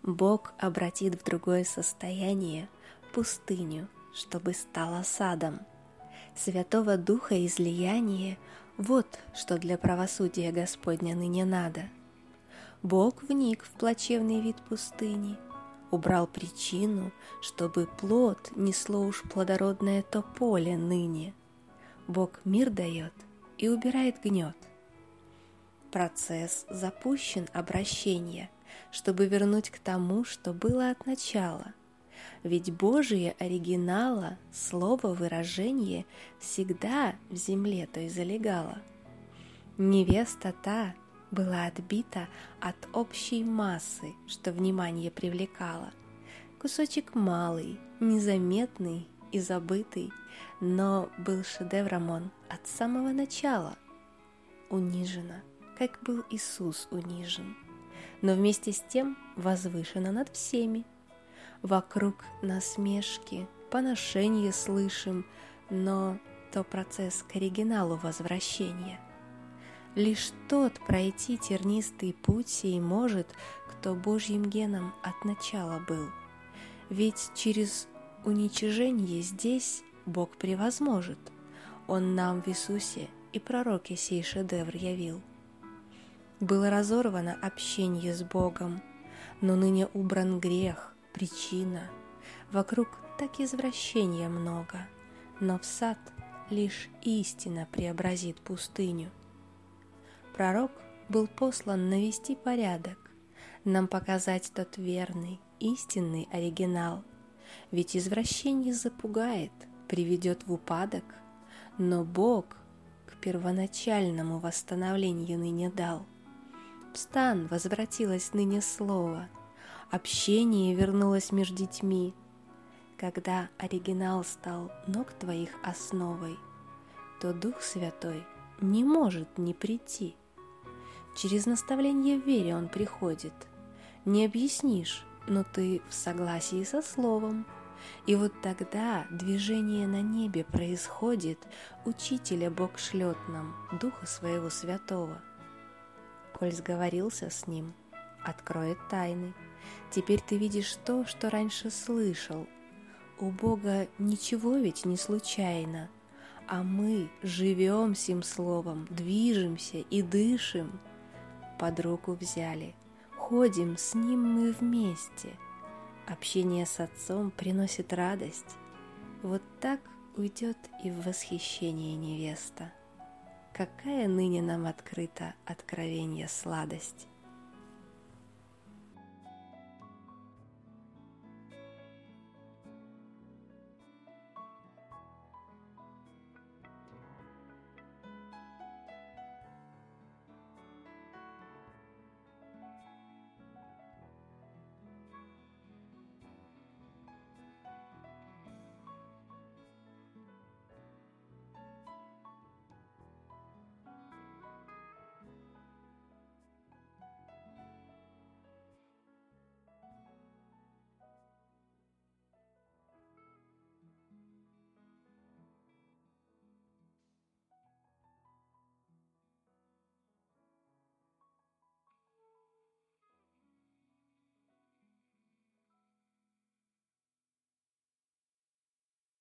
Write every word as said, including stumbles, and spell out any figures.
Бог обратит в другое состояние пустыню, чтобы стала садом. Святого Духа излияние – вот что для правосудия Господня ныне надо. Бог вник в плачевный вид пустыни, убрал причину, чтобы плод несло уж плодородное то поле ныне. Бог мир дает и убирает гнет. Процесс запущен обращения, чтобы вернуть к тому, что было от начала. Ведь Божие оригинала, слово выражение всегда в земле той залегало. Невеста та была отбита от общей массы, что внимание привлекало. Кусочек малый, незаметный и забытый, но был шедевром он от самого начала. Унижена, как был Иисус унижен, но вместе с тем возвышена над всеми. Вокруг насмешки, поношения слышим, но то процесс к оригиналу возвращения. Лишь тот пройти тернистый путь сей может, кто Божьим геном от начала был. Ведь через уничижение здесь Бог превозможет. Он нам в Иисусе и пророке сей шедевр явил. Было разорвано общение с Богом, но ныне убран грех, причина. Вокруг так извращения много, но в сад лишь истина преобразит пустыню. Пророк был послан навести порядок, нам показать тот верный, истинный оригинал. Ведь извращение запугает, приведет в упадок, но Бог к первоначальному восстановлению ныне дал. В стан возвратилось ныне слово, общение вернулось между детьми. Когда оригинал стал ног твоих основой, то Дух Святой не может не прийти. Через наставление в вере он приходит. Не объяснишь, но ты в согласии со словом. И вот тогда движение на небе происходит, Учителя Бог шлет нам, Духа Своего Святого. Коль сговорился с Ним, откроет тайны. Теперь ты видишь то, что раньше слышал. У Бога ничего ведь не случайно, а мы живем сим словом, движемся и дышим. Под руку взяли, ходим с Ним мы вместе. Общение с Отцом приносит радость. Вот так уйдет и в восхищение невеста. Какая ныне нам открыта откровенья сладость!